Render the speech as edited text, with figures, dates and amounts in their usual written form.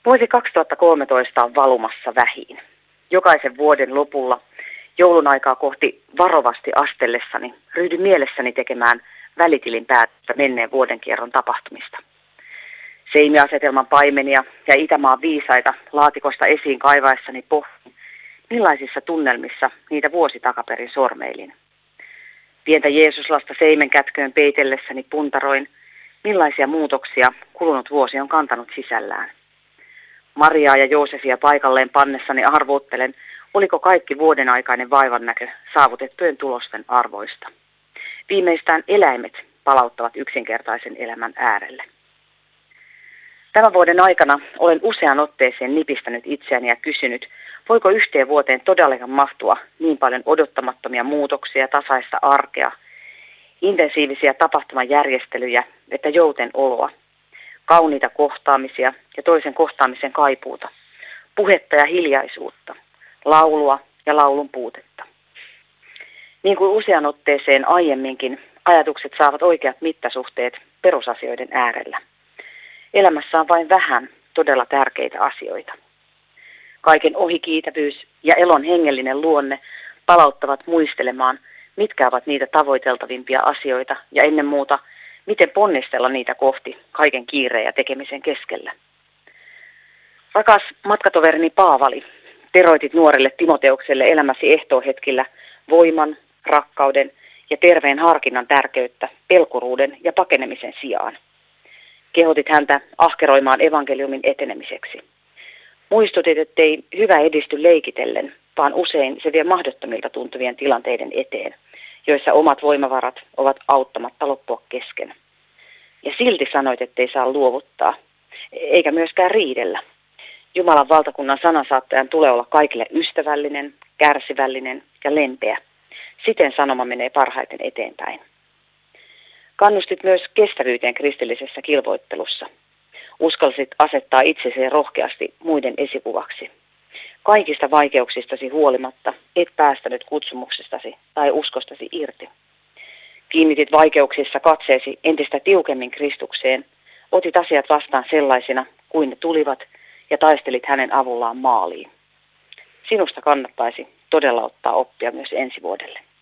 Vuosi 2013 on valumassa vähiin. Jokaisen vuoden lopulla joulun aikaa kohti varovasti astellessani ryhdyn mielessäni tekemään välitilin päätöstä menneen vuodenkierron tapahtumista. Seimiasetelman paimenia ja Itämaan viisaita laatikosta esiin kaivaessani pohdin, millaisissa tunnelmissa niitä vuosi takaperin sormeilin. Pientä Jeesuslasta seimen kätköön peitellessäni puntaroin, millaisia muutoksia kulunut vuosi on kantanut sisällään. Mariaa ja Joosefia paikalleen pannessani arvuuttelen, oliko kaikki vuoden aikainen vaivannäkö saavutettujen tulosten arvoista. Viimeistään eläimet palauttavat yksinkertaisen elämän äärelle. Tämän vuoden aikana olen usean otteeseen nipistänyt itseäni ja kysynyt, voiko yhteen vuoteen todellakaan mahtua niin paljon odottamattomia muutoksia, tasaista arkea, intensiivisiä tapahtumajärjestelyjä, että jouten oloa, kauniita kohtaamisia ja toisen kohtaamisen kaipuuta, puhetta ja hiljaisuutta, laulua ja laulun puutetta. Niin kuin usean otteeseen aiemminkin, ajatukset saavat oikeat mittasuhteet perusasioiden äärellä. Elämässä on vain vähän todella tärkeitä asioita. Kaiken ohikiitävyys ja elon hengellinen luonne palauttavat muistelemaan, mitkä ovat niitä tavoiteltavimpia asioita ja ennen muuta, miten ponnistella niitä kohti kaiken kiireen ja tekemisen keskellä. Rakas matkatoverini Paavali, teroitit nuorelle Timoteukselle elämäsi ehtoohetkillä voiman, rakkauden ja terveen harkinnan tärkeyttä pelkuruuden ja pakenemisen sijaan. Kehotit häntä ahkeroimaan evankeliumin etenemiseksi. Muistutit, ettei hyvä edisty leikitellen, vaan usein se vie mahdottomilta tuntuvien tilanteiden eteen, joissa omat voimavarat ovat auttamatta loppua kesken. Ja silti sanoit, ettei saa luovuttaa, eikä myöskään riidellä. Jumalan valtakunnan sanansaattajan tulee olla kaikille ystävällinen, kärsivällinen ja lempeä. Siten sanoma menee parhaiten eteenpäin. Kannustit myös kestävyyteen kristillisessä kilvoittelussa. Uskalsit asettaa itsesi rohkeasti muiden esikuvaksi. Kaikista vaikeuksistasi huolimatta et päästänyt kutsumuksestasi tai uskostasi irti. Kiinnitit vaikeuksissa katseesi entistä tiukemmin Kristukseen, otit asiat vastaan sellaisina kuin ne tulivat ja taistelit hänen avullaan maaliin. Sinusta kannattaisi todella ottaa oppia myös ensi vuodelle.